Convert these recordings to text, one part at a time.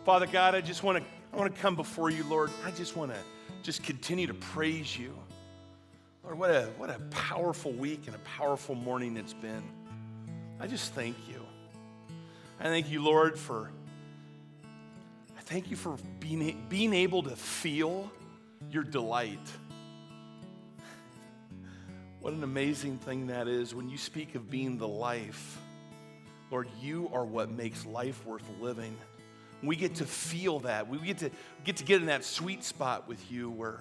Father God, I want to come before you, Lord. I just want to just continue to praise you. Lord, what a powerful week and a powerful morning it's been. I just thank you. I thank you, Lord, I thank you for being able to feel your delight. What an amazing thing that is when you speak of being the life. Lord, you are what makes life worth living. We get to feel that. We get to get in that sweet spot with you where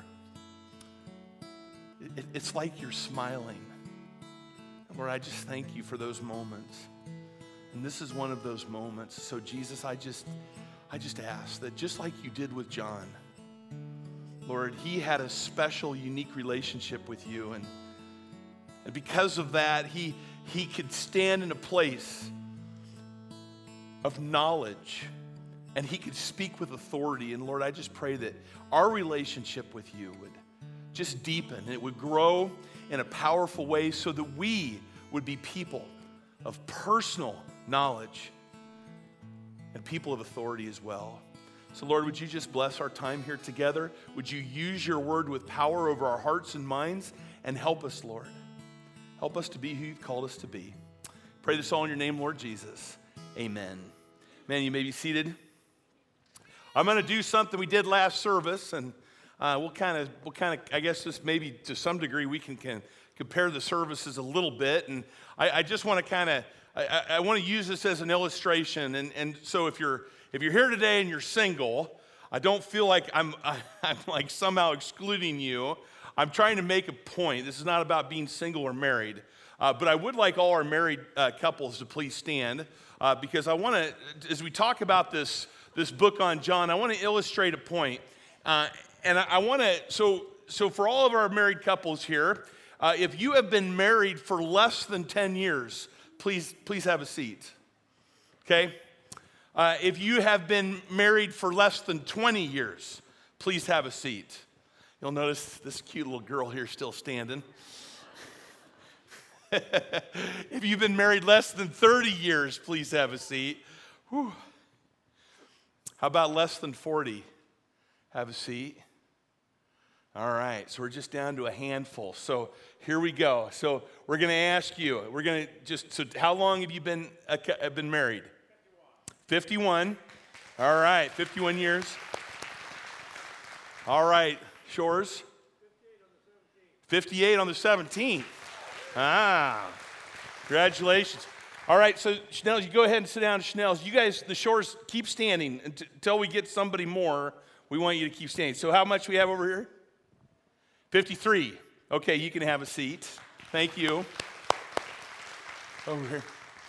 it's like you're smiling. Lord, I just thank you for those moments. And this is one of those moments. So Jesus, I just ask that just like you did with John, Lord, he had a special, unique relationship with you. And because of that, he could stand in a place of knowledge and he could speak with authority. And Lord, I just pray that our relationship with you would just deepen and it would grow in a powerful way so that we would be people of personal knowledge and people of authority as well. So Lord, would you just bless our time here together? Would you use your word with power over our hearts and minds and help us, Lord. Help us to be who you've called us to be. Pray this all in your name, Lord Jesus. Amen. Man, you may be seated. I'm going to do something we did last service, and we'll kind of, I guess this maybe to some degree we can compare the services a little bit, and I just want to I want to use this as an illustration, and so if you're here today and you're single, I don't feel like I'm like somehow excluding you. I'm trying to make a point. This is not about being single or married, but I would like all our married couples to please stand because I want to, as we talk about this book on John, I want to illustrate a point, and I want to. So for all of our married couples here, if you have been married for less than 10 years, please have a seat. Okay. If you have been married for less than 20 years, please have a seat. You'll notice this cute little girl here still standing. If you've been married less than 30 years, please have a seat. Whew. How about less than 40? Have a seat. All right, so we're just down to a handful. So here we go. So we're going to ask you, how long have you been married? 51. All right, 51 years. All right. Shores? 58 on the 17th. Congratulations. All right, so Chanel, you go ahead and sit down, Chanel. You guys, the Shores, keep standing until we get somebody more. We want you to keep standing. So how much we have over here? 53. Okay, you can have a seat. Thank you. Over here.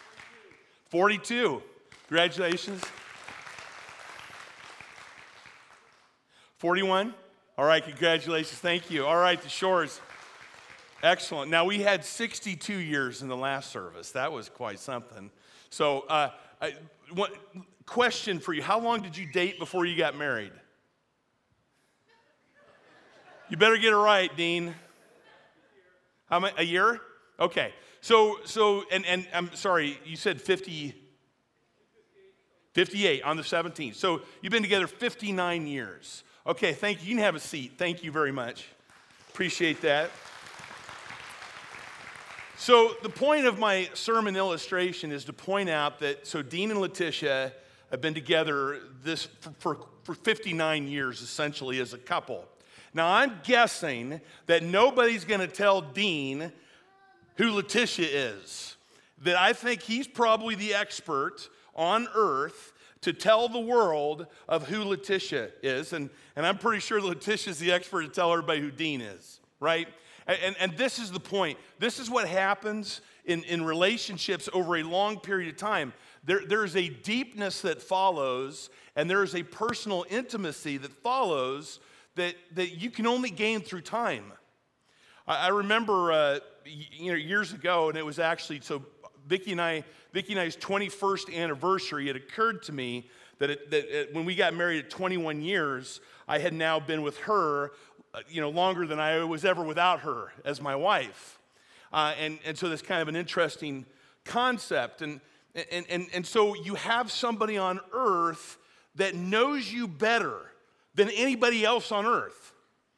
42. Congratulations. 41. All right, congratulations. Thank you. All right, the Shores. Excellent. Now, we had 62 years in the last service. That was quite something. So, question for you. How long did you date before you got married? You better get it right, Dean. How many? A year? Okay. So, and I'm sorry, you said 58 on the 17th. So, you've been together 59 years. Okay, thank you. You can have a seat. Thank you very much. Appreciate that. So the point of my sermon illustration is to point out that, so Dean and Letitia have been together for 59 years, essentially, as a couple. Now, I'm guessing that nobody's going to tell Dean who Letitia is. That I think he's probably the expert on earth to tell the world of who Letitia is. And I'm pretty sure Letitia's the expert to tell everybody who Dean is, right? And this is the point. This is what happens in relationships over a long period of time. There's a deepness that follows, and there's a personal intimacy that follows that you can only gain through time. I remember years ago, and it was actually, so Vicki and I's 21st anniversary, it occurred to me that when we got married at 21 years, I had now been with her, longer than I was ever without her as my wife. And so that's kind of an interesting concept. And so you have somebody on earth that knows you better than anybody else on earth.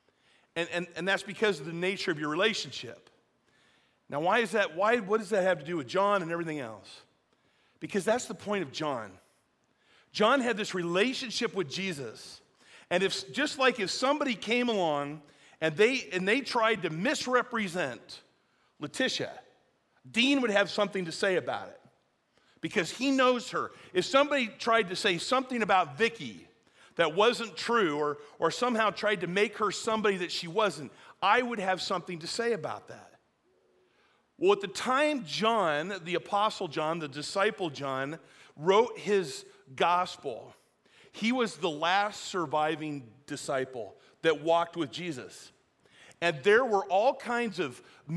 And that's because of the nature of your relationship. Now, why is that? What does that have to do with John and everything else? Because that's the point of John. John had this relationship with Jesus. And just like if somebody came along and they tried to misrepresent Letitia, Dean would have something to say about it because he knows her. If somebody tried to say something about Vicky that wasn't true or somehow tried to make her somebody that she wasn't, I would have something to say about that. Well, at the time John, the Apostle John, the disciple John, wrote his gospel, he was the last surviving disciple that walked with Jesus. And there were all kinds of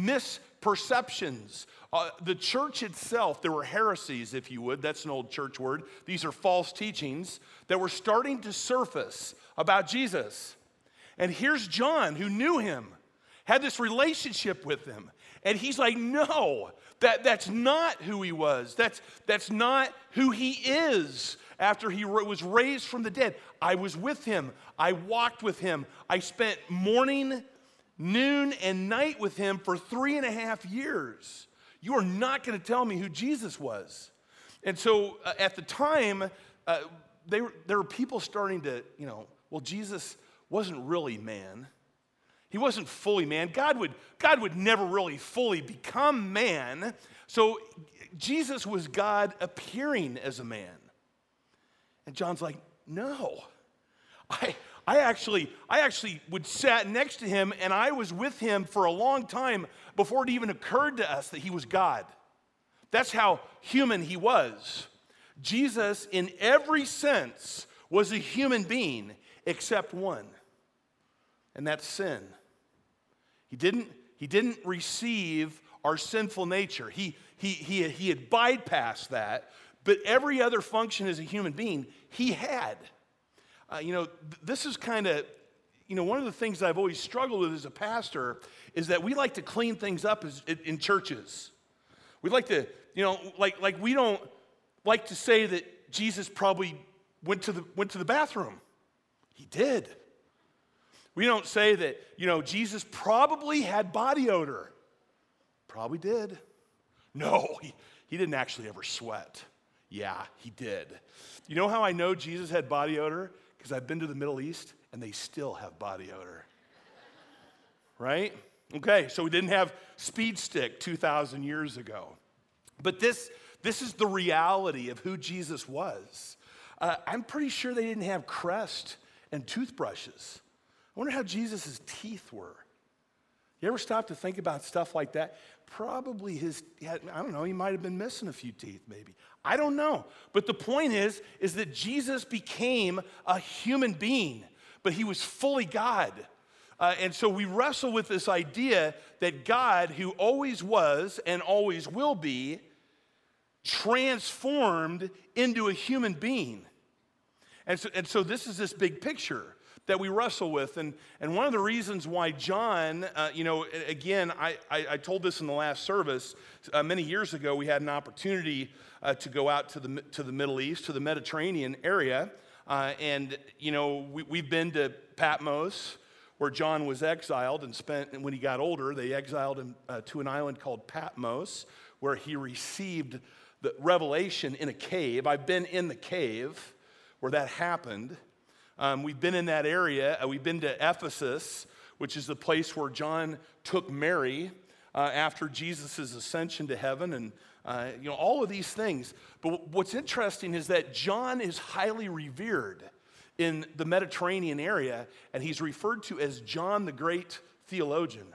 misperceptions. The church itself, there were heresies, if you would. That's an old church word. These are false teachings that were starting to surface about Jesus. And here's John, who knew him, had this relationship with him. And he's like, no, that's not who he was. That's not who he is after he was raised from the dead. I was with him. I walked with him. I spent morning, noon, and night with him for 3.5 years. You are not going to tell me who Jesus was. And so at the time, there were people starting to, well, Jesus wasn't really man. He wasn't fully man. God would never really fully become man. So Jesus was God appearing as a man. And John's like, no. I actually would sat next to him, and I was with him for a long time before it even occurred to us that he was God. That's how human he was. Jesus, in every sense, was a human being except one, and that's sin. He didn't receive our sinful nature. He had bypassed that, but every other function as a human being, he had. This is kind of, one of the things I've always struggled with as a pastor is that we like to clean things up in churches. We like to, like we don't like to say that Jesus probably went to the bathroom. He did. We don't say that, Jesus probably had body odor. Probably did. No, he didn't actually ever sweat. Yeah, he did. You know how I know Jesus had body odor? Because I've been to the Middle East, and they still have body odor. Right? Okay, so we didn't have Speed Stick 2,000 years ago. But this is the reality of who Jesus was. I'm pretty sure they didn't have Crest and toothbrushes. I wonder how Jesus' teeth were. You ever stop to think about stuff like that? Probably he might have been missing a few teeth maybe. I don't know. But the point is that Jesus became a human being, but he was fully God. And so we wrestle with this idea that God, who always was and always will be, transformed into a human being. And so this is this big picture that we wrestle with. And one of the reasons why John, again, I told this in the last service, many years ago, we had an opportunity to go out to the Middle East, to the Mediterranean area. We've been to Patmos, where John was exiled and spent, and when he got older, they exiled him to an island called Patmos, where he received the revelation in a cave. I've been in the cave where that happened. We've been in that area. We've been to Ephesus, which is the place where John took Mary after Jesus' ascension to heaven, and all of these things. But what's interesting is that John is highly revered in the Mediterranean area, and he's referred to as John the Great Theologian.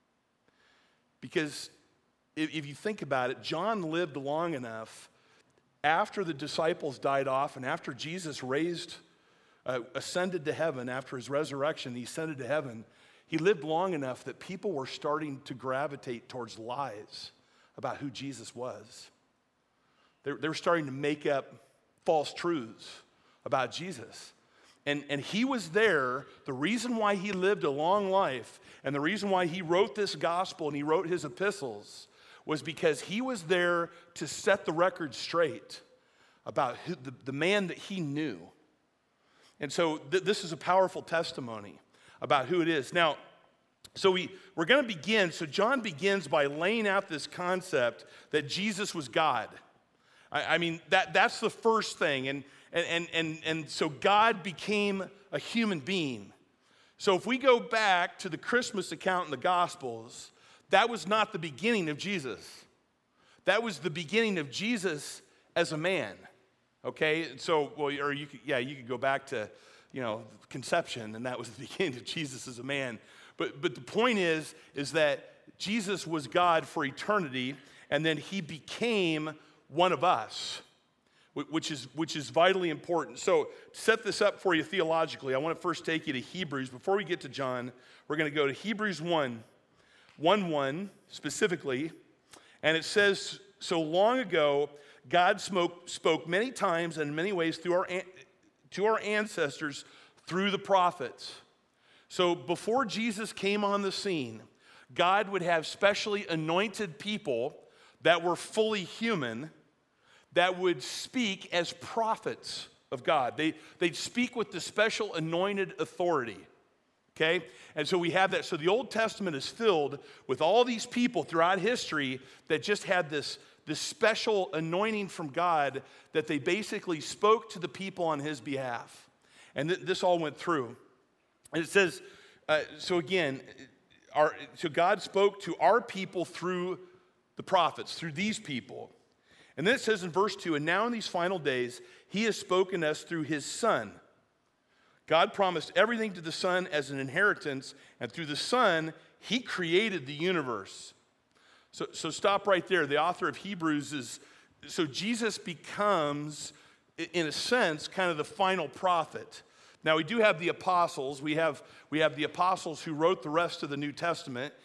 Because if you think about it, John lived long enough after the disciples died off and after Jesus ascended to heaven after his resurrection, he ascended to heaven. He lived long enough that people were starting to gravitate towards lies about who Jesus was. They were starting to make up false truths about Jesus. And he was there. The reason why he lived a long life and the reason why he wrote this gospel and he wrote his epistles was because he was there to set the record straight about the man that he knew. And so this is a powerful testimony about who it is. Now, so we're going to begin. So John begins by laying out this concept that Jesus was God. I mean, that's the first thing. And so God became a human being. So if we go back to the Christmas account in the Gospels, that was not the beginning of Jesus. That was the beginning of Jesus as a man. Okay, so, well, or you could go back to, conception, and that was the beginning of Jesus as a man. But the point is that Jesus was God for eternity, and then he became one of us, which is vitally important. So to set this up for you theologically, I want to first take you to Hebrews. Before we get to John, we're going to go to Hebrews 1:1 specifically, and it says, so long ago, God spoke many times and in many ways to our ancestors through the prophets. So before Jesus came on the scene, God would have specially anointed people that were fully human that would speak as prophets of God. They'd speak with the special anointed authority. Okay? And so we have that. So the Old Testament is filled with all these people throughout history that just had this special anointing from God that they basically spoke to the people on his behalf. And this all went through. And it says, so God spoke to our people through the prophets, through these people. And then it says in verse 2, and now in these final days, he has spoken to us through his Son. God promised everything to the Son as an inheritance, and through the Son, he created the universe. So stop right there. The author of Hebrews so Jesus becomes, in a sense, kind of the final prophet. Now, we do have the apostles. We have the apostles who wrote the rest of the New Testament,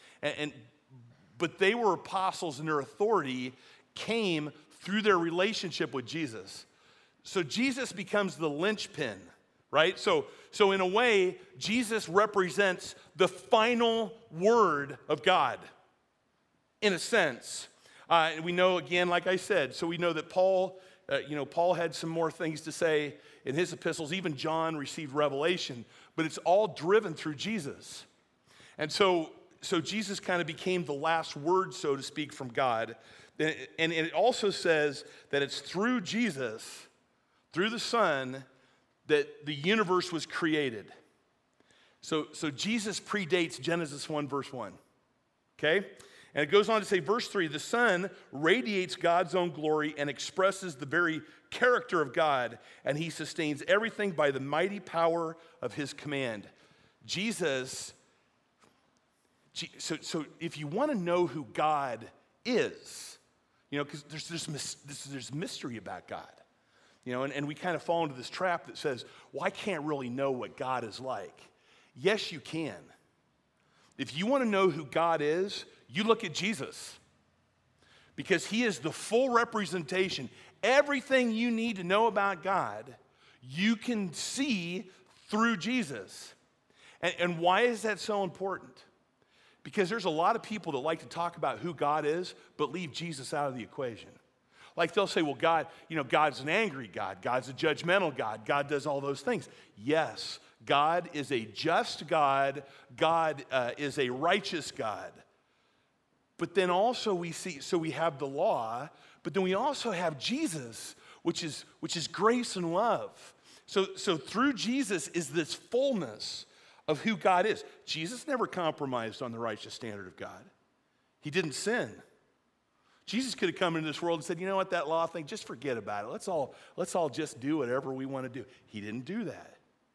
but they were apostles, and their authority came through their relationship with Jesus. So Jesus becomes the linchpin, right? So in a way, Jesus represents the final word of God. In a sense, we know, again, like I said, so we know that Paul had some more things to say in his epistles. Even John received revelation, but it's all driven through Jesus. And so Jesus kind of became the last word, so to speak, from God. And it also says that it's through Jesus, through the Son, that the universe was created. So Jesus predates Genesis 1, verse 1. Okay? And it goes on to say, verse 3, the Son radiates God's own glory and expresses the very character of God, and he sustains everything by the mighty power of his command. Jesus, so if you want to know who God is, because there's mystery about God, and we kind of fall into this trap that says, well, I can't really know what God is like. Yes, you can. If you want to know who God is, you look at Jesus, because he is the full representation. Everything you need to know about God, you can see through Jesus. And why is that so important? Because there's a lot of people that like to talk about who God is, but leave Jesus out of the equation. Like they'll say, well, God, God's an angry God. God's a judgmental God. God does all those things. Yes, God is a just God. God is a righteous God. But then also we see, so we have the law, but then we also have Jesus, which is grace and love. So through Jesus is this fullness of who God is. Jesus never compromised on the righteous standard of God. He didn't sin. Jesus could have come into this world and said, you know what, that law thing, just forget about it. Let's all just do whatever we want to do. He didn't do that.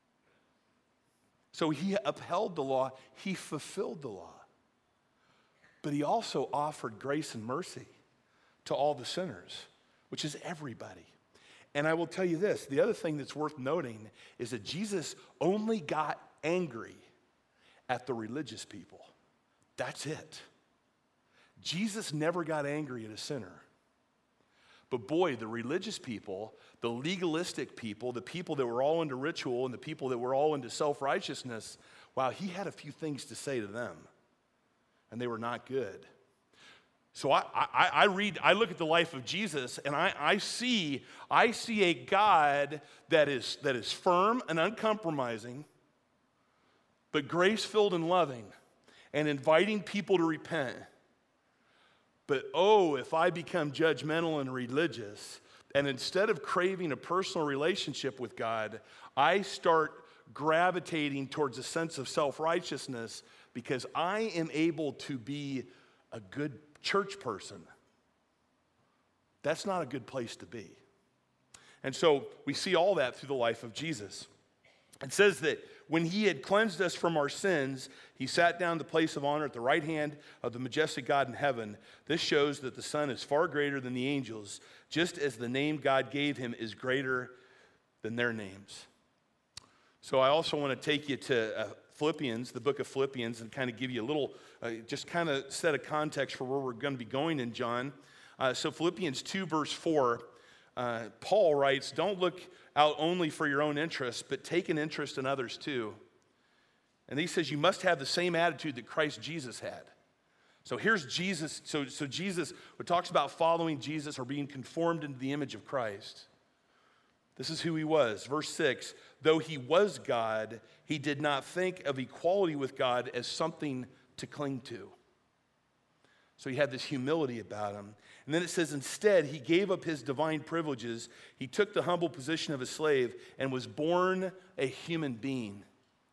So he upheld the law. He fulfilled the law. But he also offered grace and mercy to all the sinners, which is everybody. And I will tell you this, the other thing that's worth noting is that Jesus only got angry at the religious people. That's it. Jesus never got angry at a sinner. But boy, the religious people, the legalistic people, the people that were all into ritual and the people that were all into self-righteousness, wow, he had a few things to say to them. And they were not good. So I look at the life of Jesus, and I see a God that is firm and uncompromising, but grace-filled and loving, and inviting people to repent. But if I become judgmental and religious, and instead of craving a personal relationship with God, I start gravitating towards a sense of self-righteousness because I am able to be a good church person. That's not a good place to be. And so we see all that through the life of Jesus. It says that when he had cleansed us from our sins, he sat down in the place of honor at the right hand of the majestic God in heaven. This shows that the Son is far greater than the angels, just as the name God gave him is greater than their names. So I also want to take you to Philippians, the book of Philippians, and kind of give you a little, just kind of set a context for where we're going to be going in John. So Philippians 2, verse 4, Paul writes, "Don't look out only for your own interests, but take an interest in others too." And he says, you must have the same attitude that Christ Jesus had. So here's Jesus. So Jesus, when it talks about following Jesus or being conformed into the image of Christ, this is who he was. Verse 6, though he was God, he did not think of equality with God as something to cling to. So he had this humility about him. And then it says, instead, he gave up his divine privileges. He took the humble position of a slave and was born a human being.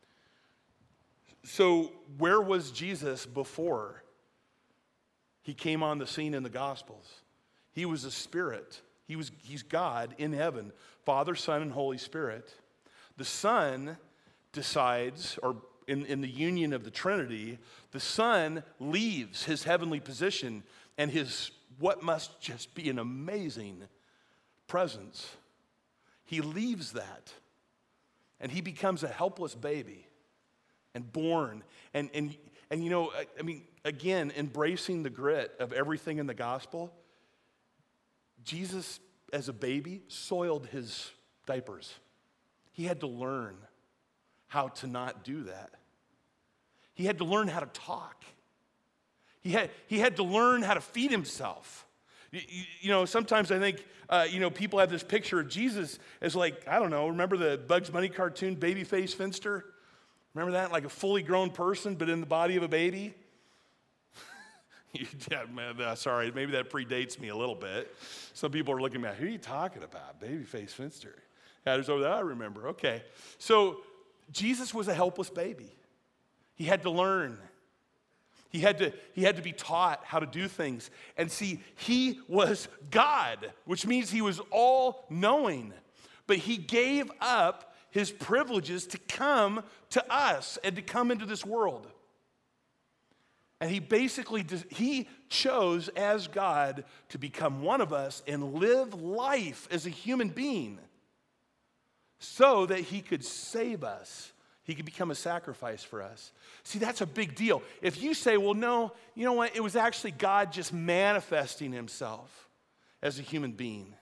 So where was Jesus before he came on the scene in the Gospels? He was a spirit. He's God in heaven, Father, Son, and Holy Spirit. The Son decides, or in the union of the Trinity, the Son leaves his heavenly position and his what must just be an amazing presence. He leaves that, and he becomes a helpless baby and born. And you know, I mean, again, embracing the grit of everything in the gospel, Jesus, as a baby, soiled his diapers. He had to learn how to not do that. He had to learn how to talk. He had to learn how to feed himself. You know, sometimes I think, people have this picture of Jesus as like, I don't know, remember the Bugs Bunny cartoon, Babyface Finster? Remember that? Like a fully grown person, but in the body of a baby? Yeah, man, sorry, maybe that predates me a little bit. Some people are looking at me, who are you talking about? Babyface Finster. Yeah, there's over that, I remember. Okay. So Jesus was a helpless baby. He had to learn. He had to be taught how to do things. And see, he was God, which means he was all-knowing. But he gave up his privileges to come to us and to come into this world. And he chose as God to become one of us and live life as a human being so that he could save us. He could become a sacrifice for us. See, that's a big deal. If you say, well, no, you know what? It was actually God just manifesting himself as a human being.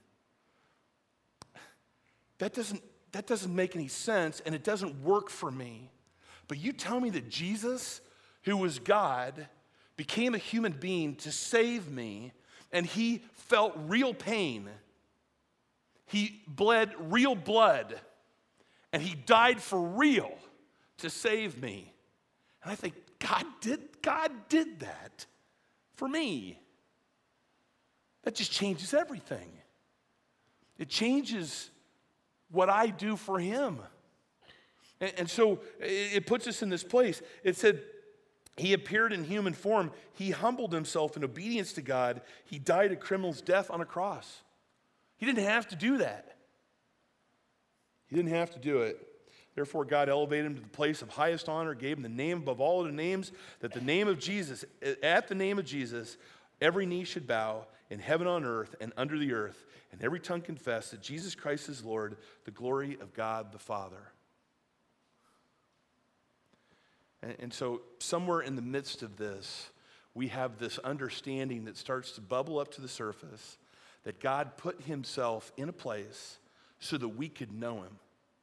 That doesn't make any sense, and it doesn't work for me. But you tell me that Jesus, who was God, became a human being to save me, and he felt real pain. He bled real blood, and he died for real to save me. And I think, God did that for me. That just changes everything. It changes what I do for him. And so it puts us in this place. It said, he appeared in human form. He humbled himself in obedience to God. He died a criminal's death on a cross. He didn't have to do that. He didn't have to do it. Therefore, God elevated him to the place of highest honor, gave him the name above all other names, that the name of Jesus, at the name of Jesus, every knee should bow in heaven, on earth, and under the earth, and every tongue confess that Jesus Christ is Lord, the glory of God the Father. And so somewhere in the midst of this, we have this understanding that starts to bubble up to the surface that God put himself in a place so that we could know him.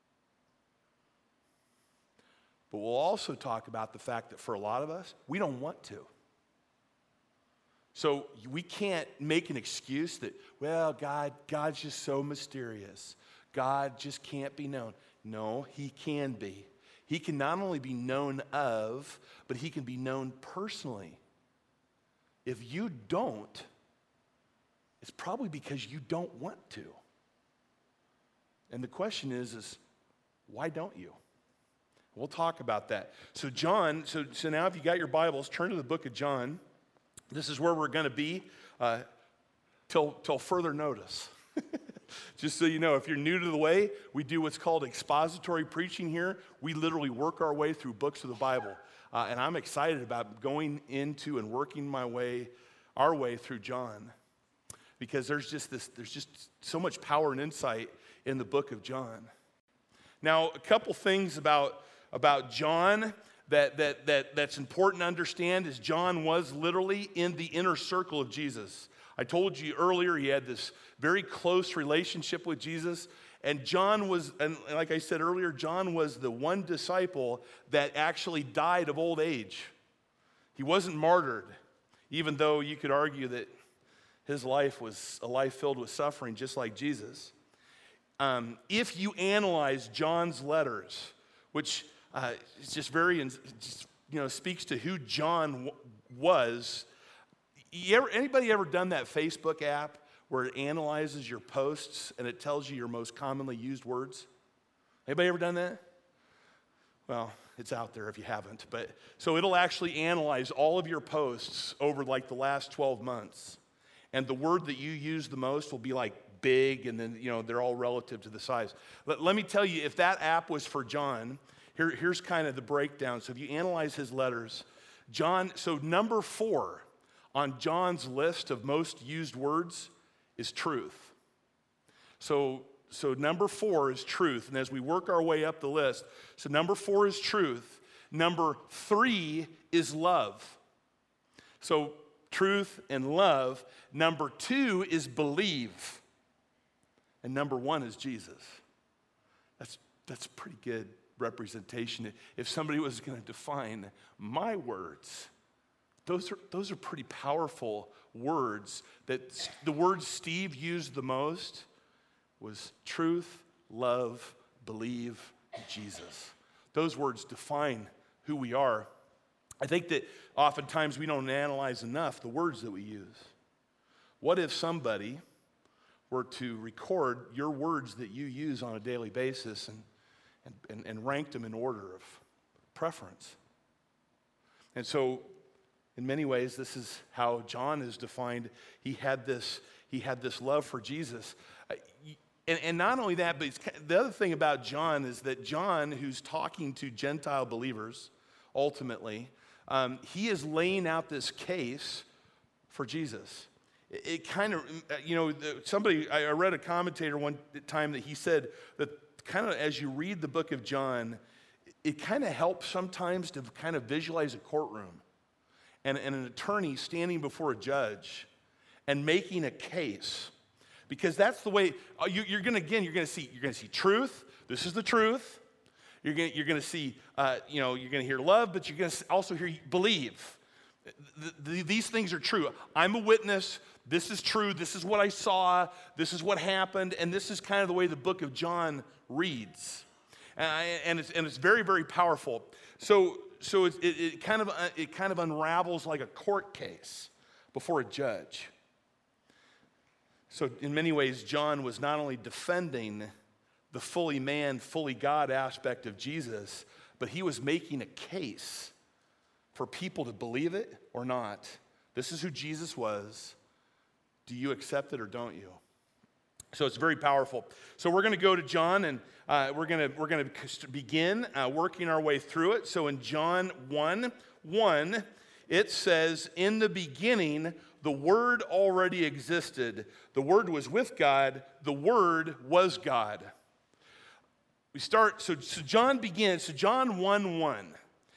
But we'll also talk about the fact that for a lot of us, we don't want to. So we can't make an excuse that, well, God's just so mysterious. God just can't be known. No, he can be. He can not only be known of, but he can be known personally. If you don't, it's probably because you don't want to. And the question is why don't you? We'll talk about that. So John, so now if you got your Bibles, turn to the book of John. This is where we're going to be till further notice. Just so you know, if you're new to the way, we do what's called expository preaching here. We literally work our way through books of the Bible. And I'm excited about going into and working our way through John. Because there's just so much power and insight in the book of John. Now, a couple things about John that's important to understand is John was literally in the inner circle of Jesus. I told you earlier he had this very close relationship with Jesus, and John was, and like I said earlier, John was the one disciple that actually died of old age. He wasn't martyred, even though you could argue that his life was a life filled with suffering, just like Jesus. If you analyze John's letters, which is just very, speaks to who John was. Anybody ever done that Facebook app where it analyzes your posts and it tells you your most commonly used words? Anybody ever done that? Well, it's out there if you haven't. But so it'll actually analyze all of your posts over like the last 12 months. And the word that you use the most will be like big, and then, they're all relative to the size. Let me tell you, if that app was for John, here's kind of the breakdown. So if you analyze his letters, so number 4 on John's list of most used words is truth. So number 4 is truth. And as we work our way up the list, so number 4 is truth. Number 3 is love. So truth and love. Number 2 is believe. And number 1 is Jesus. That's pretty good representation. If somebody was going to define my words, those are pretty powerful words. That the word Steve used the most was truth, love, believe, Jesus. Those words define who we are. I think that oftentimes we don't analyze enough the words that we use. What if somebody were to record your words that you use on a daily basis and ranked them in order of preference? And so, in many ways, this is how John is defined. He had this love for Jesus. And not only that, but the other thing about John is that John, who's talking to Gentile believers, ultimately, he is laying out this case for Jesus. It kind of, I read a commentator one time that he said that kind of as you read the book of John, it kind of helps sometimes to kind of visualize a courtroom and an attorney standing before a judge and making a case. Because that's the way, you're going to see truth. This is the truth. You're going to see, you're going to hear love, but you're going to also hear believe. These things are true. I'm a witness. This is true. This is what I saw. This is what happened. And this is kind of the way the book of John reads. And it's very, very powerful. So it kind of unravels like a court case before a judge. So in many ways, John was not only defending the fully man, fully God aspect of Jesus, but he was making a case for people to believe it or not. This is who Jesus was. Do you accept it or don't you? So it's very powerful. So we're going to go to John, and we're going to begin working our way through it. So in John 1:1, it says, "In the beginning, the Word already existed. The Word was with God. The Word was God." We start, so John begins, so John 1:1.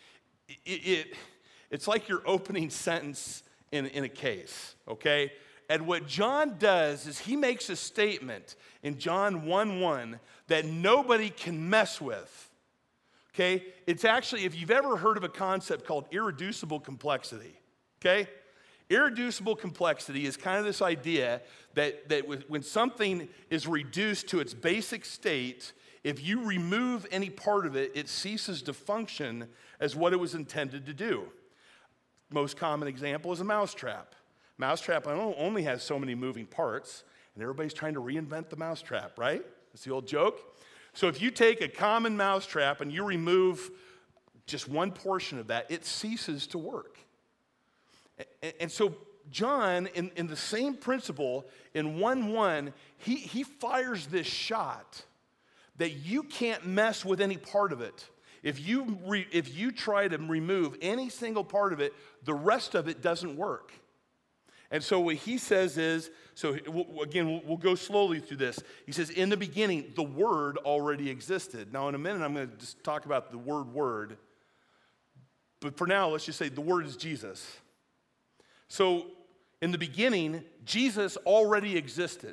It's like your opening sentence in a case, okay? And what John does is he makes a statement in John 1:1 that nobody can mess with, okay? It's actually, if you've ever heard of a concept called irreducible complexity, okay? Irreducible complexity is kind of this idea that when something is reduced to its basic state, if you remove any part of it, it ceases to function as what it was intended to do. Most common example is a mousetrap. Mousetrap only has so many moving parts, and everybody's trying to reinvent the mousetrap, right? That's the old joke. So if you take a common mousetrap and you remove just one portion of that, it ceases to work. And so John, in the same principle, in 1:1, he fires this shot that you can't mess with any part of it. If you try to remove any single part of it, the rest of it doesn't work. And so what he says is, we'll go slowly through this. He says, in the beginning, the Word already existed. Now, in a minute, I'm going to just talk about the word. But for now, let's just say the Word is Jesus. So, in the beginning, Jesus already existed.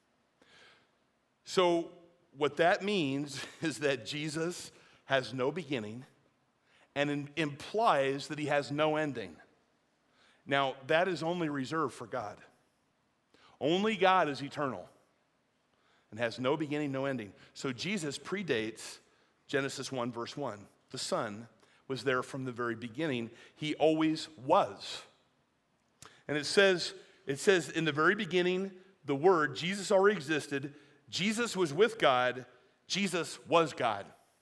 So, what that means is that Jesus has no beginning and implies that he has no ending. Now, that is only reserved for God. Only God is eternal and has no beginning, no ending. So, Jesus predates Genesis 1, verse 1. The Son was there from the very beginning. He always was. And it says in the very beginning, the Word, Jesus already existed. Jesus was with God. Jesus was God.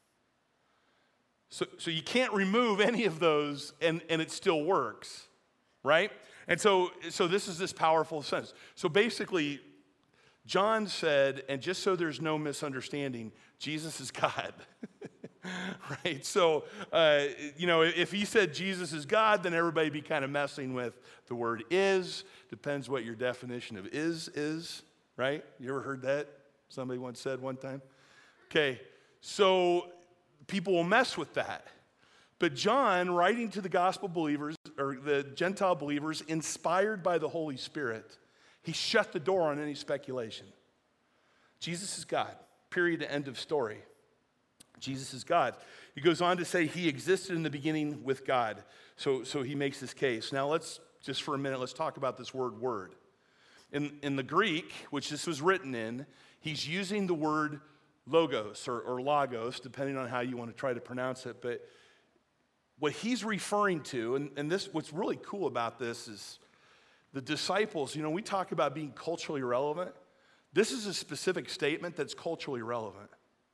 So you can't remove any of those and it still works, right? And so this is this powerful sense. So basically, John said, and just so there's no misunderstanding, Jesus is God. Right? So, if he said Jesus is God, then everybody would be kind of messing with the word is. Depends what your definition of is, right? You ever heard that? Somebody once said one time. Okay, so people will mess with that. But John, writing to the gospel believers, or the Gentile believers, inspired by the Holy Spirit, he shut the door on any speculation. Jesus is God, period, end of story. Jesus is God. He goes on to say he existed in the beginning with God. So he makes this case. Now let's, just for a minute, let's talk about this word. In the Greek, which this was written in, he's using the word logos or logos, depending on how you want to try to pronounce it. But what he's referring to, and this, what's really cool about this is the disciples, we talk about being culturally relevant. This is a specific statement that's culturally relevant.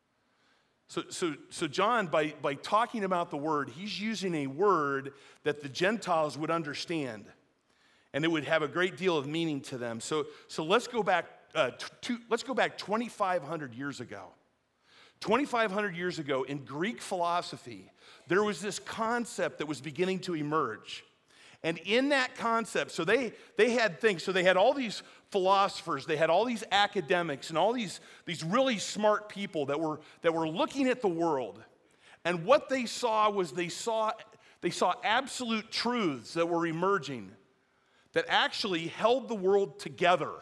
So John, by talking about the word, he's using a word that the Gentiles would understand, and it would have a great deal of meaning to them. So let's go back. Let's go back 2,500 years ago. 2,500 years ago, in Greek philosophy, there was this concept that was beginning to emerge. And in that concept, so they had things, so they had all these philosophers, they had all these academics and all these really smart people that were looking at the world. And what they saw was they saw absolute truths that were emerging that actually held the world together.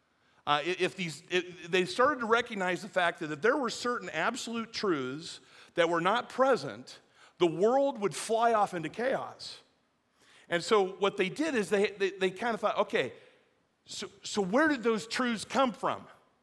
They started to recognize the fact that if there were certain absolute truths that were not present, the world would fly off into chaos. And so what they did is they kind of thought, okay, so where did those truths come from?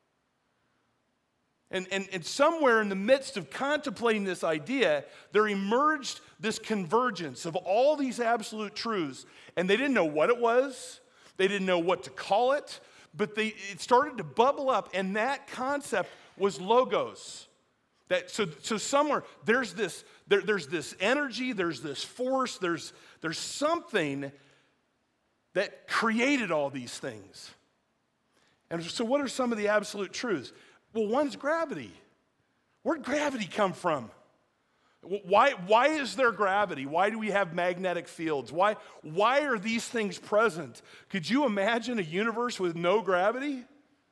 And somewhere in the midst of contemplating this idea, there emerged this convergence of all these absolute truths. And they didn't know what it was. They didn't know what to call it. But it started to bubble up, and that concept was logos. So somewhere there's this energy, there's this force, there's something that created all these things. And so what are some of the absolute truths? Well, one's gravity. Where'd gravity come from? Why is there gravity? Why do we have magnetic fields? Why are these things present? Could you imagine a universe with no gravity?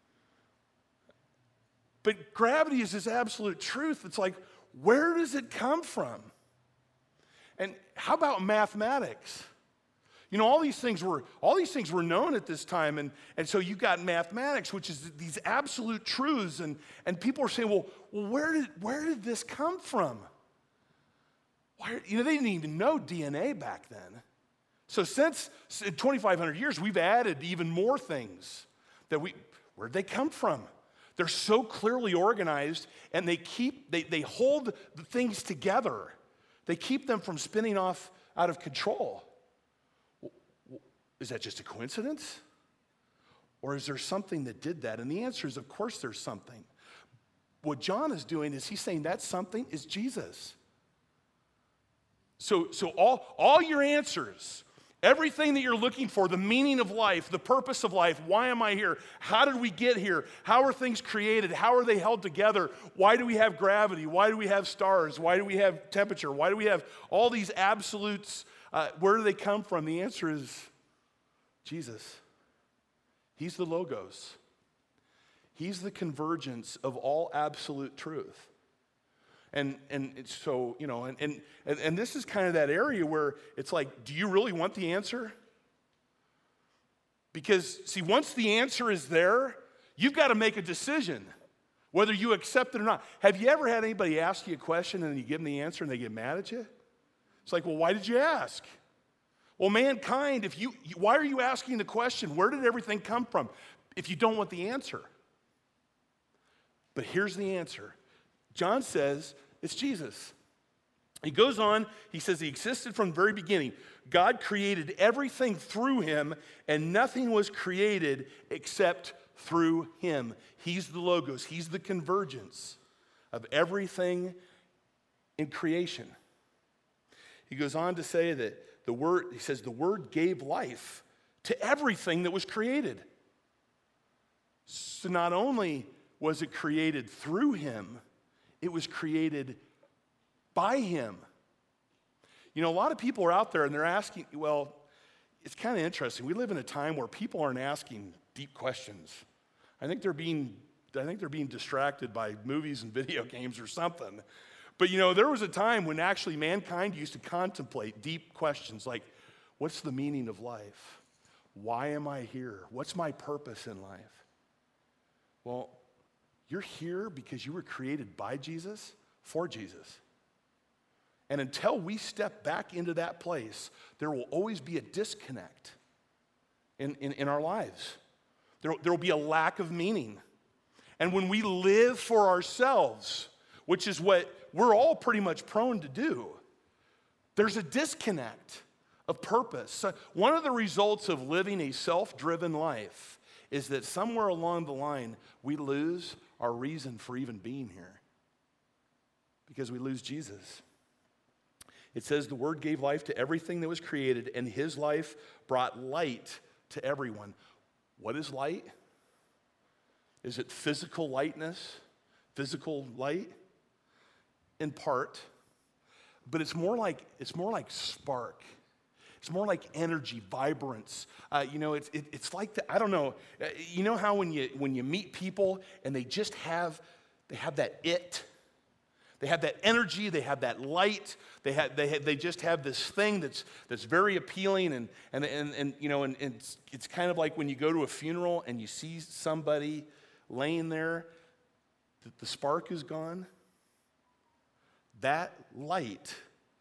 But gravity is this absolute truth. It's like, where does it come from? And how about mathematics? All these things were known at this time, and so you got mathematics, which is these absolute truths, and people are saying, well, where did this come from? They didn't even know DNA back then. So since 2,500 years, we've added even more things where'd they come from? They're so clearly organized, and they hold the things together. They keep them from spinning off out of control. Is that just a coincidence? Or is there something that did that? And the answer is, of course, there's something. What John is doing is he's saying that something is Jesus. So all your answers, everything that you're looking for, the meaning of life, the purpose of life, why am I here? How did we get here? How are things created? How are they held together? Why do we have gravity? Why do we have stars? Why do we have temperature? Why do we have all these absolutes? Where do they come from? The answer is Jesus. He's the Logos. He's the convergence of all absolute truth. And so, you know, and this is kind of that area where it's like, do you really want the answer? Because, see, once the answer is there, you've got to make a decision whether you accept it or not. Have you ever had anybody ask you a question and then you give them the answer and they get mad at you? It's like, well, why did you ask? Well, mankind, why are you asking the question? Where did everything come from? If you don't want the answer. But here's the answer. John says it's Jesus. He goes on, he says he existed from the very beginning. God created everything through him, and nothing was created except through him. He's the Logos. He's the convergence of everything in creation. He goes on to say that the Word gave life to everything that was created. So not only was it created through him, it was created by him. You know, a lot of people are out there and they're asking, well, it's kind of interesting. We live in a time where people aren't asking deep questions. I think they're being distracted by movies and video games or something. But you know, there was a time when actually mankind used to contemplate deep questions like, what's the meaning of life? Why am I here? What's my purpose in life? Well, you're here because you were created by Jesus, for Jesus. And until we step back into that place, there will always be a disconnect in our lives. There will be a lack of meaning. And when we live for ourselves, which is what we're all pretty much prone to do, there's a disconnect of purpose. So one of the results of living a self-driven life is that somewhere along the line, we lose our reason for even being here because we lose Jesus. It says the Word gave life to everything that was created, and his life brought light to everyone. What is light? Is it physical lightness? Physical light? In part. But it's more like spark. It's more like energy, vibrance. It's like I don't know. You know how when you meet people and they have that it. They have that energy, they have that light, they just have this thing that's very appealing, and it's kind of like when you go to a funeral and you see somebody laying there, the spark is gone. That light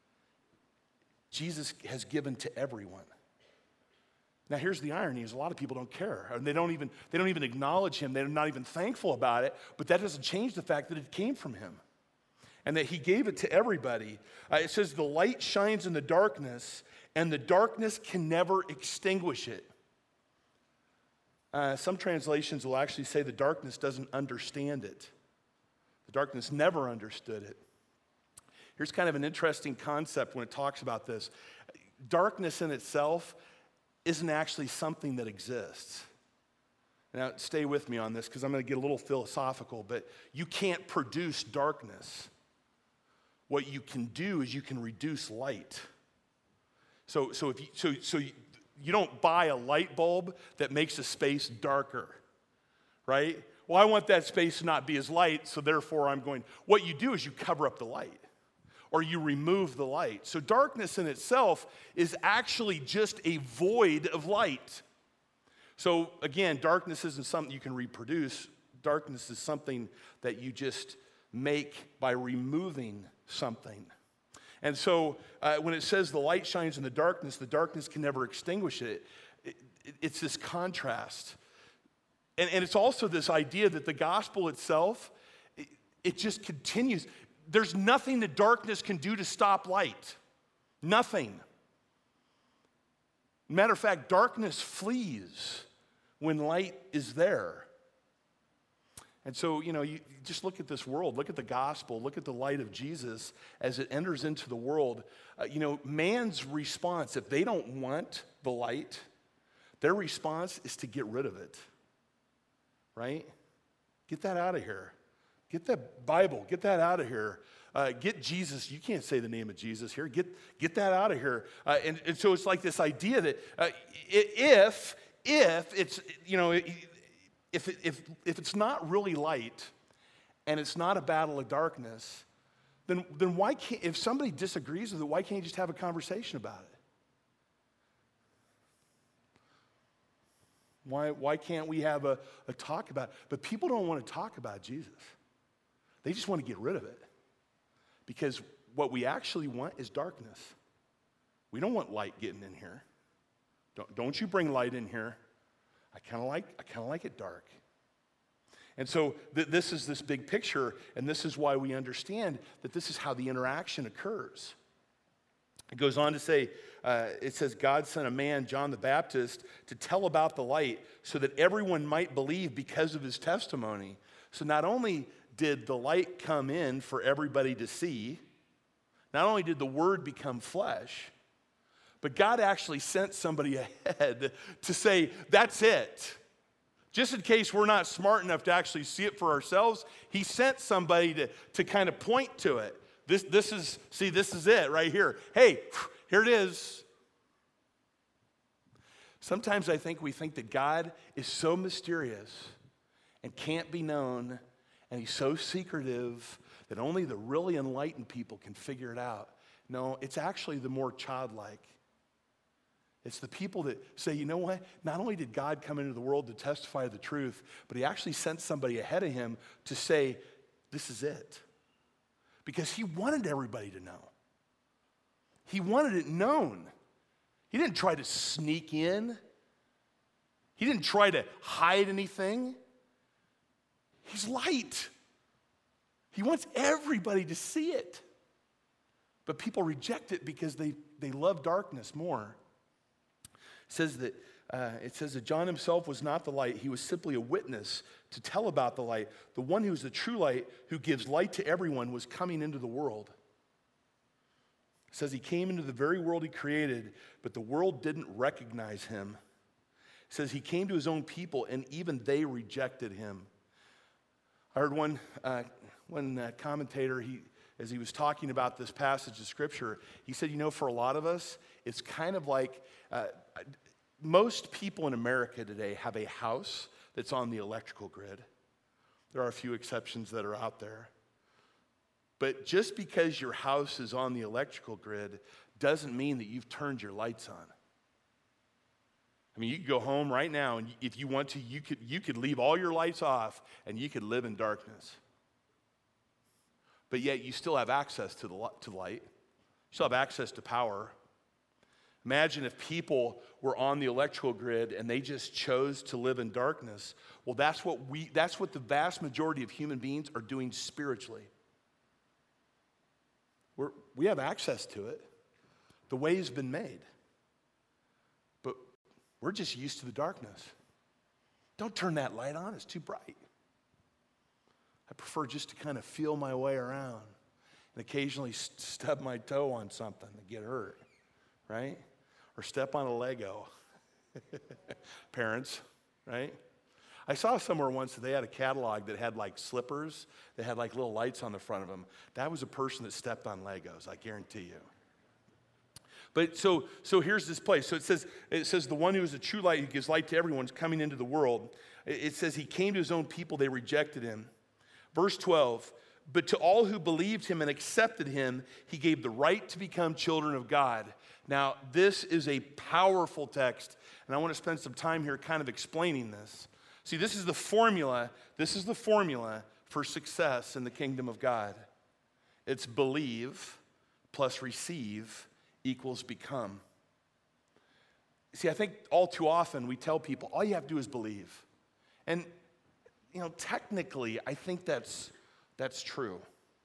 Jesus has given to everyone. Now here's the irony: is a lot of people don't care, and they don't even acknowledge him. They're not even thankful about it. But that doesn't change the fact that it came from him, and that he gave it to everybody. It says the light shines in the darkness, and the darkness can never extinguish it. Some translations will actually say the darkness doesn't understand it. The darkness never understood it. Here's kind of an interesting concept when it talks about this. Darkness in itself isn't actually something that exists. Now, stay with me on this because I'm going to get a little philosophical, but you can't produce darkness. What you can do is you can reduce light. So you don't buy a light bulb that makes a space darker, right? Well, I want that space to not be as light, so therefore I'm going. What you do is you cover up the light, or you remove the light. So darkness in itself is actually just a void of light. So again, darkness isn't something you can reproduce. Darkness is something that you just make by removing something. And so when it says the light shines in the darkness can never extinguish it. It's this contrast. And it's also this idea that the gospel itself, it just continues. There's nothing that darkness can do to stop light. Nothing. Matter of fact, darkness flees when light is there. And so, you just look at this world, look at the gospel, look at the light of Jesus as it enters into the world. Man's response, if they don't want the light, their response is to get rid of it, right? Get that out of here. Get that Bible, get that out of here. Get Jesus, you can't say the name of Jesus here. Get that out of here. And so it's like this idea that if it's, if it's not really light and it's not a battle of darkness, then why can't, if somebody disagrees with it, why can't you just have a conversation about it? Why can't we have a talk about it? But people don't want to talk about Jesus. They just want to get rid of it. Because what we actually want is darkness. We don't want light getting in here. Don't you bring light in here. I kind of like it dark. And so this is this big picture, and this is why we understand that this is how the interaction occurs. It goes on to say, it says, God sent a man, John the Baptist, to tell about the light so that everyone might believe because of his testimony. So not only did the light come in for everybody to see, not only did the word become flesh, but God actually sent somebody ahead to say, that's it. Just in case we're not smart enough to actually see it for ourselves, he sent somebody to kind of point to it. This is it right here. Hey, here it is. Sometimes I think we think that God is so mysterious and can't be known, and he's so secretive that only the really enlightened people can figure it out. No, it's actually the more childlike. It's the people that say, you know what? Not only did God come into the world to testify the truth, but he actually sent somebody ahead of him to say, this is it. Because he wanted everybody to know. He wanted it known. He didn't try to sneak in. He didn't try to hide anything. He's light. He wants everybody to see it. But people reject it because they love darkness more. It says that John himself was not the light. He was simply a witness to tell about the light. The one who is the true light, who gives light to everyone, was coming into the world. It says he came into the very world he created, but the world didn't recognize him. It says he came to his own people, and even they rejected him. I heard one commentator, as he was talking about this passage of Scripture, he said, for a lot of us, it's kind of like most people in America today have a house that's on the electrical grid. There are a few exceptions that are out there. But just because your house is on the electrical grid doesn't mean that you've turned your lights on. I mean, you could go home right now, and if you want to, you could leave all your lights off, and you could live in darkness. But yet you still have access to light. You still have access to power. Imagine if people were on the electrical grid and they just chose to live in darkness. Well, that's what the vast majority of human beings are doing spiritually. We have access to it. The way's been made. But we're just used to the darkness. Don't turn that light on, it's too bright. I prefer just to kind of feel my way around and occasionally stub my toe on something and get hurt, right? Or step on a Lego. Parents, right? I saw somewhere once that they had a catalog that had like slippers that had like little lights on the front of them. That was a person that stepped on Legos, I guarantee you. But so here's this place. So it says the one who is the true light, who gives light to everyone, is coming into the world. It says he came to his own people, they rejected him. Verse 12, but to all who believed him and accepted him, he gave the right to become children of God. Now, this is a powerful text, and I want to spend some time here kind of explaining this. See, this is the formula for success in the kingdom of God. It's believe, plus receive equals become. See, I think all too often we tell people, all you have to do is believe. And, technically, I think that's true.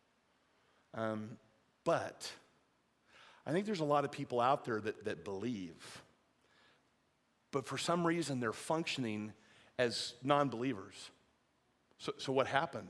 But I think there's a lot of people out there that believe. But for some reason, they're functioning as non-believers. So what happened?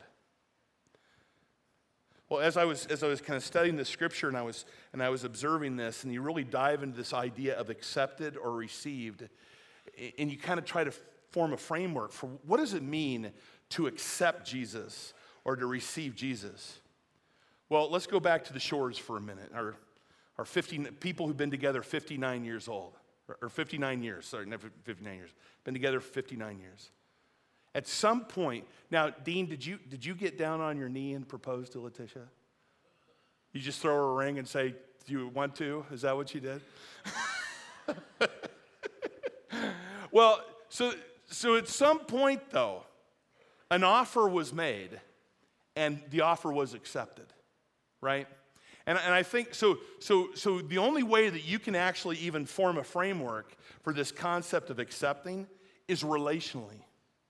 Well, as I was kind of studying the scripture and I was observing this, and you really dive into this idea of accepted or received, and you kind of try to form a framework for what does it mean to accept Jesus or to receive Jesus. Well, let's go back to the shores for a minute. Our 50 people who've been together 59 years old, or 59 years. Sorry, never 59 years. Been together 59 years. At some point, now, Dean, did you get down on your knee and propose to Letitia? You just throw her a ring and say, do you want to? Is that what you did? Well, so at some point, though, an offer was made, and the offer was accepted, right? And I think, so the only way that you can actually even form a framework for this concept of accepting is relationally.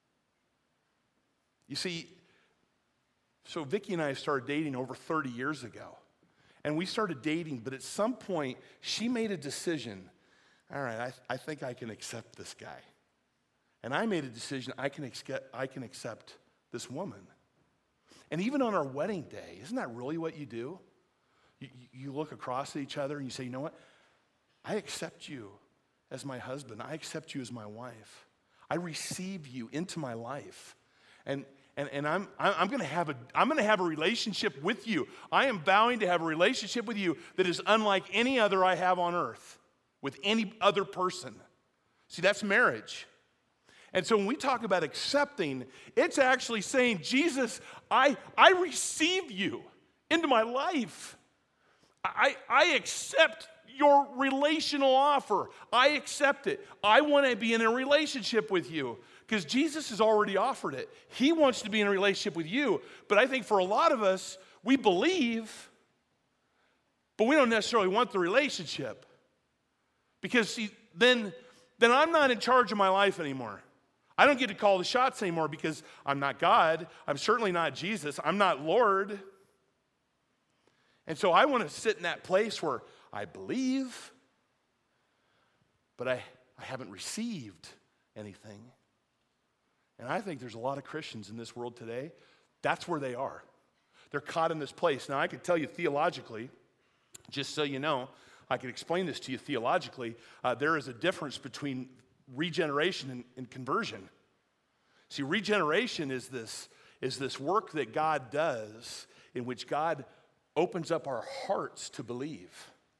You see, so Vicki and I started dating over 30 years ago. And we started dating, but at some point, she made a decision. All right, I think I can accept this guy. And I made a decision, I can accept this woman. And even on our wedding day, isn't that really what you do? You look across at each other and you say, you know what? I accept you as my husband. I accept you as my wife. I receive you into my life. And I'm going to have a relationship with you. I am vowing to have a relationship with you that is unlike any other I have on earth with any other person. See, that's marriage. And so when we talk about accepting, it's actually saying, Jesus, I receive you into my life. I accept your relational offer. I accept it. I want to be in a relationship with you. Because Jesus has already offered it. He wants to be in a relationship with you. But I think for a lot of us, we believe, but we don't necessarily want the relationship. Because see, then I'm not in charge of my life anymore. I don't get to call the shots anymore because I'm not God. I'm certainly not Jesus. I'm not Lord. And so I want to sit in that place where I believe, but I haven't received anything. And I think there's a lot of Christians in this world today, that's where they are. They're caught in this place. Now, I could tell you theologically, just so you know, I could explain this to you theologically, there is a difference between regeneration and conversion. See, regeneration is this work that God does in which God opens up our hearts to believe.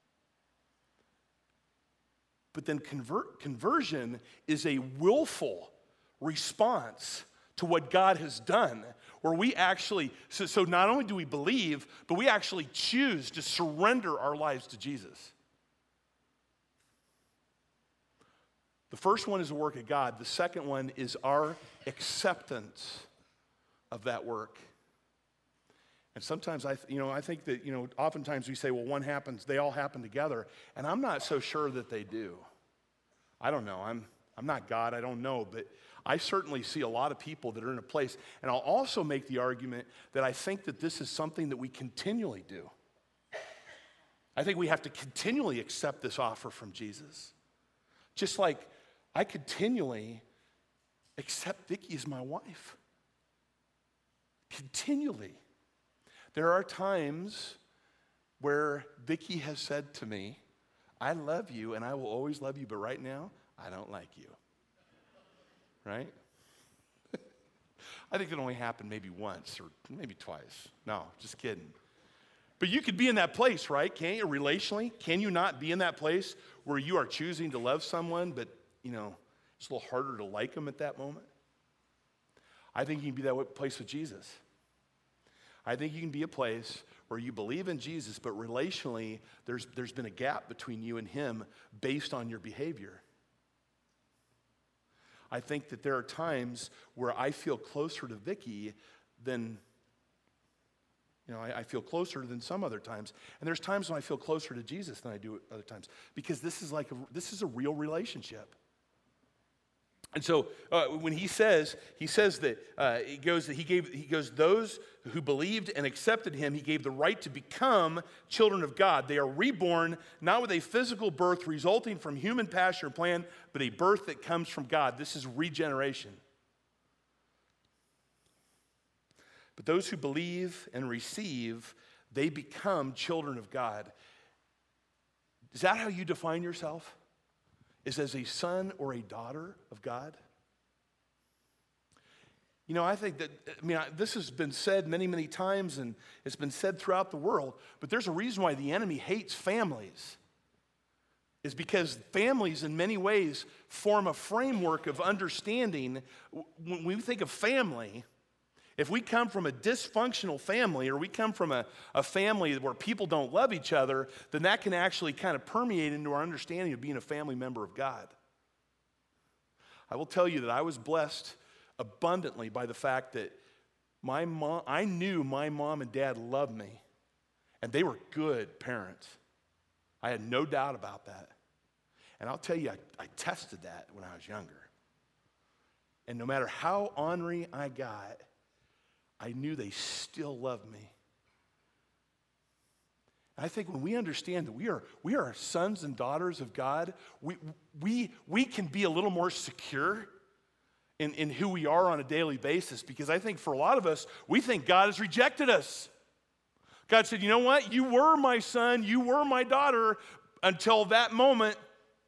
But then conversion is a willful response to what God has done, where we actually, so not only do we believe, but we actually choose to surrender our lives to Jesus. The first one is the work of God. The second one is our acceptance of that work. And sometimes I think that, oftentimes we say, well, one happens, they all happen together. And I'm not so sure that they do. I don't know. I'm not God. I don't know. But I certainly see a lot of people that are in a place. And I'll also make the argument that I think that this is something that we continually do. I think we have to continually accept this offer from Jesus. Just like I continually accept Vicki as my wife. Continually. There are times where Vicki has said to me, I love you and I will always love you, but right now, I don't like you. Right? I think it only happened maybe once or maybe twice. No, just kidding. But you could be in that place, right? Can't you, relationally? Can you not be in that place where you are choosing to love someone, but, it's a little harder to like them at that moment? I think you can be that place with Jesus. I think you can be a place where you believe in Jesus, but relationally, there's been a gap between you and him based on your behavior. I think that there are times where I feel closer to Vicki than I feel closer than some other times. And there's times when I feel closer to Jesus than I do other times because this is a real relationship. And so when he says that he goes those who believed and accepted him, he gave the right to become children of God. They are reborn, not with a physical birth resulting from human passion or plan, but a birth that comes from God. This is regeneration. But those who believe and receive, they become children of God. Is that how you define yourself? Is as a son or a daughter of God? I think that, this has been said many, many times, and it's been said throughout the world, but there's a reason why the enemy hates families. Is because families in many ways form a framework of understanding. When we think of family, if we come from a dysfunctional family or we come from a family where people don't love each other, then that can actually kind of permeate into our understanding of being a family member of God. I will tell you that I was blessed abundantly by the fact that I knew my mom and dad loved me, and they were good parents. I had no doubt about that. And I'll tell you, I tested that when I was younger. And no matter how ornery I got, I knew they still loved me. I think when we understand that we are sons and daughters of God, we can be a little more secure in who we are on a daily basis, because I think for a lot of us, we think God has rejected us. God said, you know what? You were my son, you were my daughter until that moment.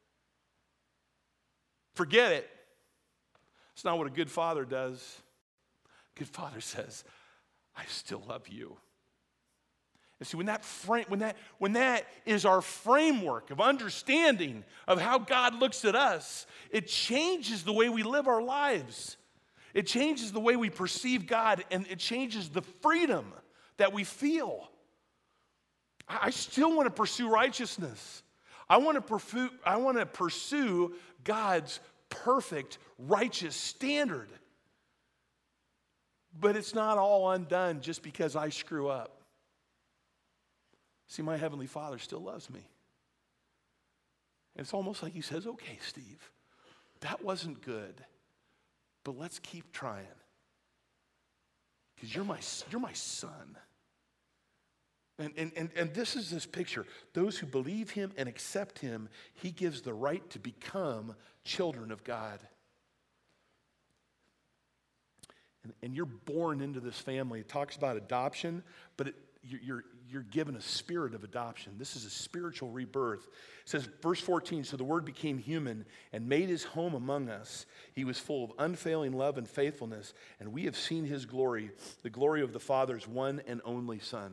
Forget it. It's not what a good father does. Good father says, I still love you. And see, when that is our framework of understanding of how God looks at us, it changes the way we live our lives. It changes the way we perceive God, and it changes the freedom that we feel. I still want to pursue righteousness. I want to pursue God's perfect, righteous standard. But it's not all undone just because I screw up. See, my Heavenly Father still loves me. And it's almost like he says, okay, Steve, that wasn't good, but let's keep trying. Because you're my son. And this is this picture. Those who believe him and accept him, he gives the right to become children of God. And you're born into this family. It talks about adoption, but you're given a spirit of adoption. This is a spiritual rebirth. It says, verse 14, so the Word became human and made his home among us. He was full of unfailing love and faithfulness, and we have seen his glory, the glory of the Father's one and only Son.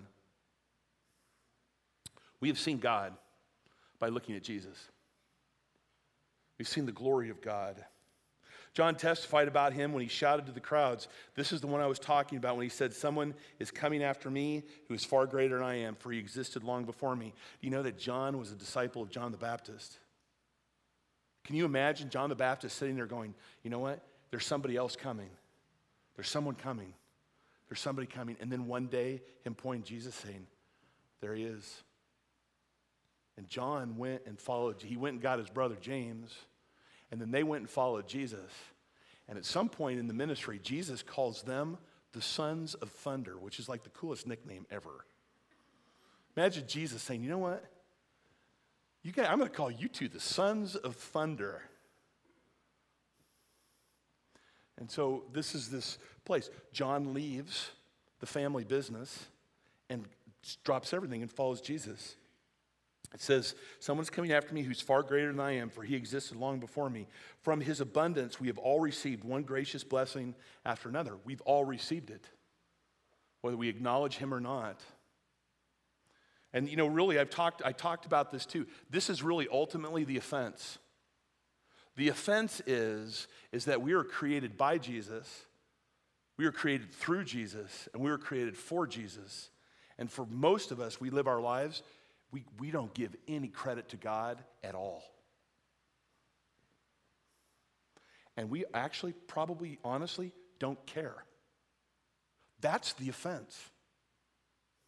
We have seen God by looking at Jesus. We've seen the glory of God. John testified about him when he shouted to the crowds. This is the one I was talking about when he said, someone is coming after me who is far greater than I am, for he existed long before me. Do you know that John was a disciple of John the Baptist? Can you imagine John the Baptist sitting there going, you know what? There's somebody else coming. There's someone coming. There's somebody coming. And then one day, him pointing Jesus saying, there he is. And John went and followed. He went and got his brother James. And then they went and followed Jesus. And at some point in the ministry, Jesus calls them the Sons of Thunder, which is like the coolest nickname ever. Imagine Jesus saying, you know what? I'm going to call you two the Sons of Thunder. And so this is this place. John leaves the family business and drops everything and follows Jesus. It says, someone's coming after me who's far greater than I am, for he existed long before me. From his abundance, we have all received one gracious blessing after another. We've all received it, whether we acknowledge him or not. And really, I talked about this too. This is really ultimately the offense. The offense is that we are created by Jesus, we are created through Jesus, and we were created for Jesus. And for most of us, we live our lives, we don't give any credit to God at all. And we actually probably, honestly, don't care. That's the offense.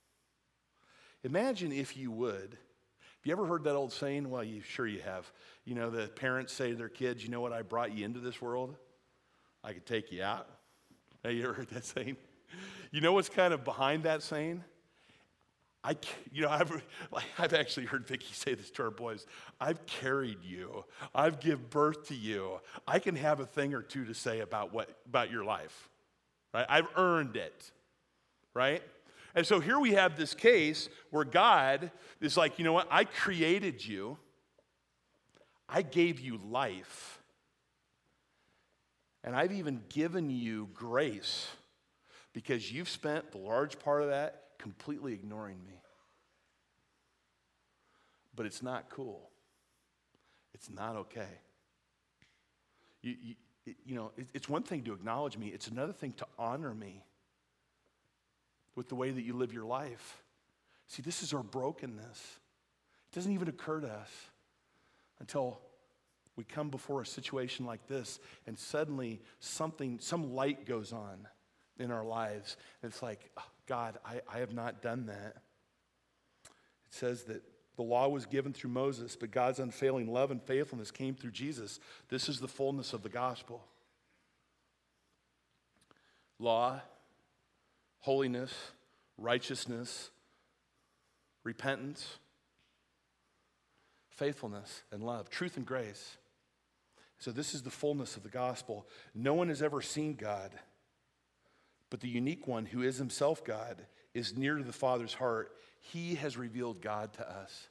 Imagine if you would. Have you ever heard that old saying? Well, sure you have. You know, the parents say to their kids, you know what, I brought you into this world? I could take you out. Have you ever heard that saying? You know what's kind of behind that saying? I've actually heard Vicki say this to our boys. I've carried you. I've given birth to you. I can have a thing or two to say about your life, right? I've earned it, right? And so here we have this case where God is like, you know what? I created you. I gave you life. And I've even given you grace because you've spent the large part of that completely ignoring me. But it's not cool. It's not okay. It's one thing to acknowledge me. It's another thing to honor me with the way that you live your life. See, this is our brokenness. It doesn't even occur to us until we come before a situation like this and suddenly some light goes on in our lives. And it's like, oh, God, I have not done that. It says that the law was given through Moses, but God's unfailing love and faithfulness came through Jesus. This is the fullness of the gospel. Law, holiness, righteousness, repentance, faithfulness, and love, truth and grace. So this is the fullness of the gospel. No one has ever seen God, but the unique one who is himself God is near to the Father's heart. He has revealed God to us.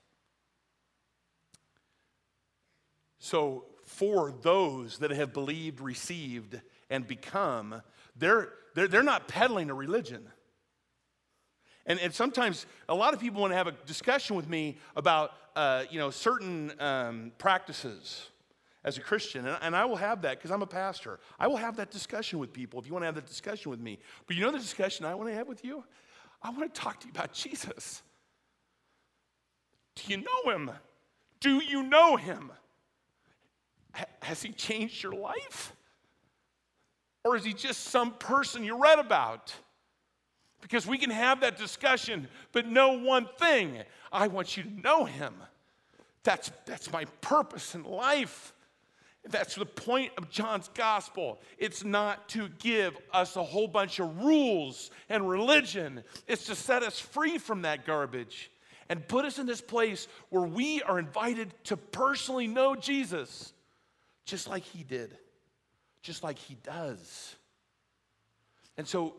So for those that have believed, received, and become, they're not peddling a religion. And sometimes a lot of people want to have a discussion with me about certain practices as a Christian, and I will have that because I'm a pastor. I will have that discussion with people if you want to have that discussion with me. But you know the discussion I want to have with you? I want to talk to you about Jesus. Do you know him? Do you know him? Has he changed your life? Or is he just some person you read about? Because we can have that discussion, but know one thing. I want you to know him. That's my purpose in life. That's the point of John's gospel. It's not to give us a whole bunch of rules and religion. It's to set us free from that garbage and put us in this place where we are invited to personally know Jesus, just like he did, just like he does. And so,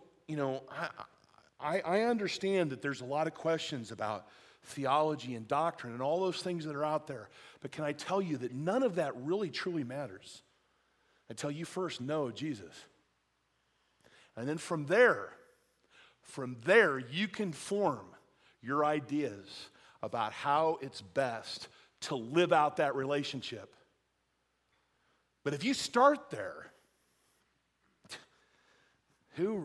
I understand that there's a lot of questions about theology and doctrine and all those things that are out there. But can I tell you that none of that really truly matters until you first know Jesus. And then from there, you can form your ideas about how it's best to live out that relationship. But if you start there, you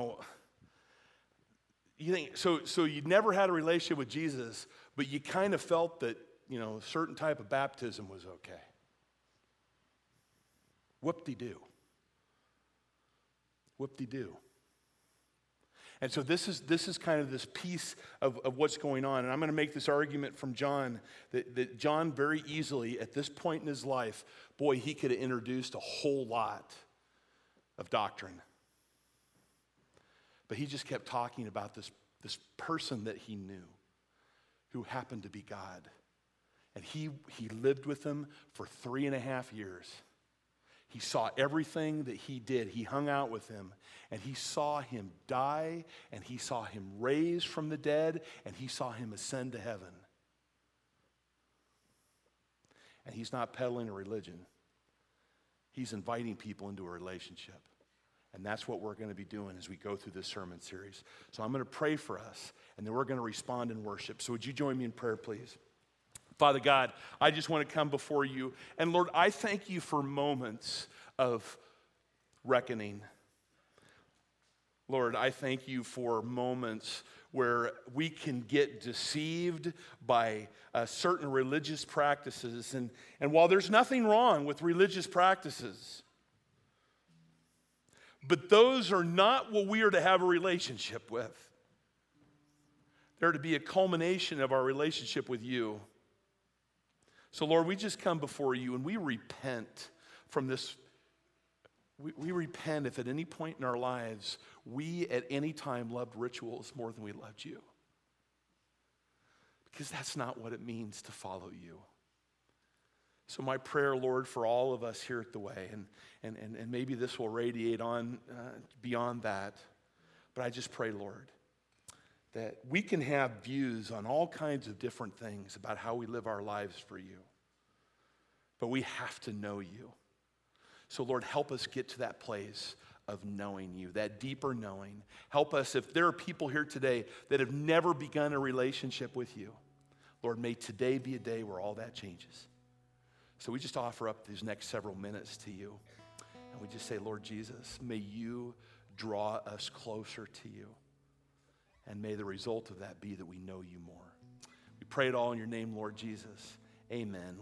think, so you never had a relationship with Jesus, but you kind of felt that, a certain type of baptism was okay. Whoop-de-doo. Whoop-de-doo. And so this is kind of this piece of what's going on. And I'm going to make this argument from John, that John very easily, at this point in his life, boy, he could have introduced a whole lot of doctrine. But he just kept talking about this person that he knew, who happened to be God. And he lived with him for 3.5 years. He saw everything that he did. He hung out with him, and he saw him die, and he saw him raised from the dead, and he saw him ascend to heaven. And he's not peddling a religion. He's inviting people into a relationship. And that's what we're going to be doing as we go through this sermon series. So I'm going to pray for us, and then we're going to respond in worship. So would you join me in prayer, please? Father God, I just want to come before you. And Lord, I thank you for moments of reckoning. Lord, I thank you for moments where we can get deceived by certain religious practices. And while there's nothing wrong with religious practices, but those are not what we are to have a relationship with. They're to be a culmination of our relationship with you. So, Lord, we just come before you and we repent from this. We repent if at any point in our lives we at any time loved rituals more than we loved you. Because that's not what it means to follow you. So my prayer, Lord, for all of us here at The Way, and maybe this will radiate on beyond that, but I just pray, Lord, that we can have views on all kinds of different things about how we live our lives for you. But we have to know you. So Lord, help us get to that place of knowing you, that deeper knowing. Help us, if there are people here today that have never begun a relationship with you, Lord, may today be a day where all that changes. So we just offer up these next several minutes to you. And we just say, Lord Jesus, may you draw us closer to you. And may the result of that be that we know you more. We pray it all in your name, Lord Jesus. Amen.